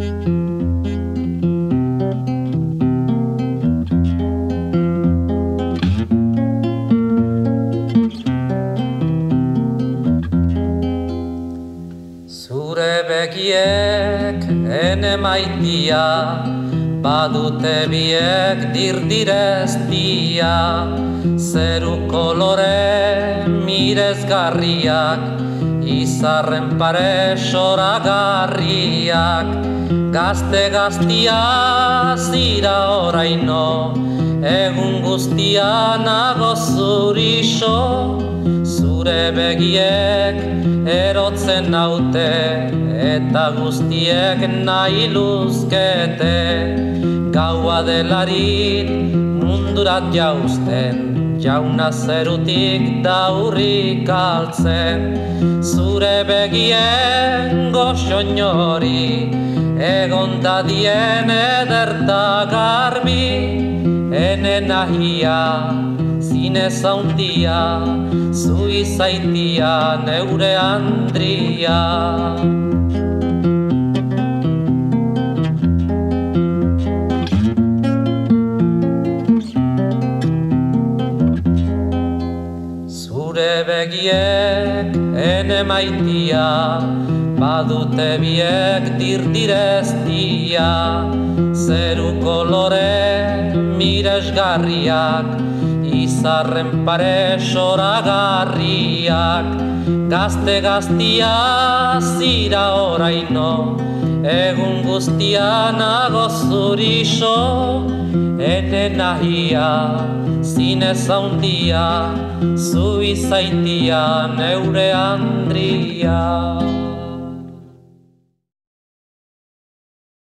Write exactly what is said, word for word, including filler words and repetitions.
Zure begiek ene maitia, badute biek dirdireztia, zeru kolore mirezgarriak, izarren pare soragarriak, gazte gaztia zira oraino, egun guztia nago zurixo, zure begiek erotzen naute, eta guztiek nahi luzkete, gaua delarit mundurat jauzten, jauna zerutik daurrik altzen, zure begien goxoinori, egon dadien ederta garbi, ene nahia, zinez haundia, zu izaitia neure Andria. Zure begiek ene maitia, badute biek dirdireztia, zeru kolore miresgarriak, izarren pare soragarriak, gazte gaztia zira oraino, egun guztia nago zurixo, ene nahia, zinez haundia, zu izaitia neure Andria.